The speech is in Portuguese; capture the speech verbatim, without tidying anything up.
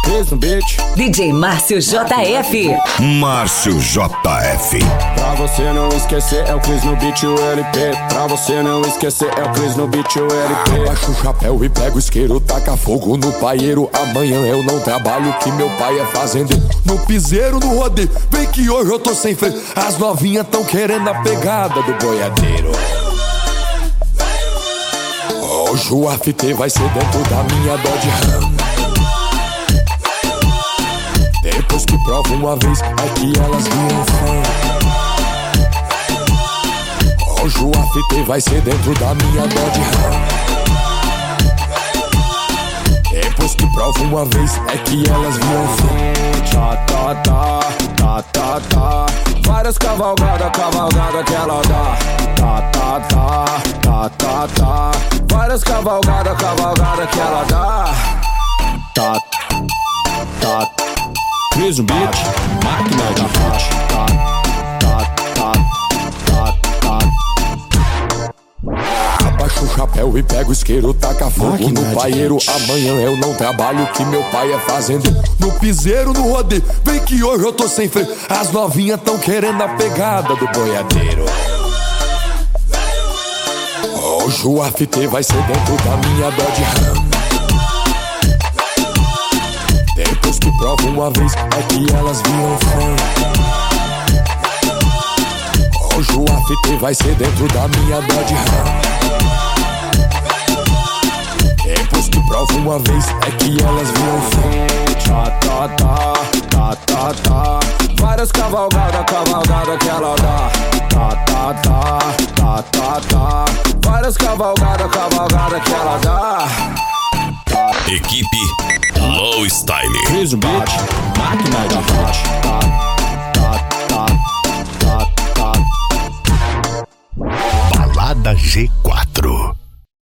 Cris no beat. D J Márcio J F. Márcio J F. Pra você não esquecer, é o Cris no beat, o L P. Pra você não esquecer, é o Cris no beat, o L P. Abaixa o chapéu e pega o isqueiro, taca fogo no paieiro. Amanhã eu não trabalho, que meu pai é fazendeiro. No piseiro, no rodeio, vem que hoje eu tô sem freio. As novinhas tão querendo a pegada do boiadeiro. Hoje o after vai ser dentro da minha Dodge Ram. Depois que prova uma vez, é que elas viram fã. Hoje o after vai ser dentro da minha Dodge Ram. Depois que prova uma vez, é que elas viram fã. Tá, tá, tá, tá, tá, tá. Várias cavalgadas, cavalgada que ela dá. Tá, tá, tá, tá, tá, tá. Várias cavalgadas, cavalgada que ela dá. Tá, tá. Cris no beat, máquina de hit. Tá, tá, tá, tá, tá. Abaixa o chapéu e pega o isqueiro, taca fogo Máquina no de paieiro. hit. Amanhã eu não trabalho, que meu pai é fazendeiro. No piseiro, no rodeio, vem que hoje eu tô sem freio. As novinhas tão querendo a pegada do boiadeiro. Hoje o after vai ser dentro da minha Dodge Ram. Depois que prova uma vez, é que elas viram fã. Hoje o after vai ser dentro da minha Dodge Ram. Depois que prova uma vez, é que elas viram fã. Tá, tá, tá, tá, tá, tá. Várias cavalgadas, cavalgada que ela dá. Tá, tá, tá, tá, tá, tá. Várias cavalgadas, cavalgada que ela dá. Equipe Low Style. Cris no beat, máquina de hit. Tá, tá, tá, tá, tá. Balada G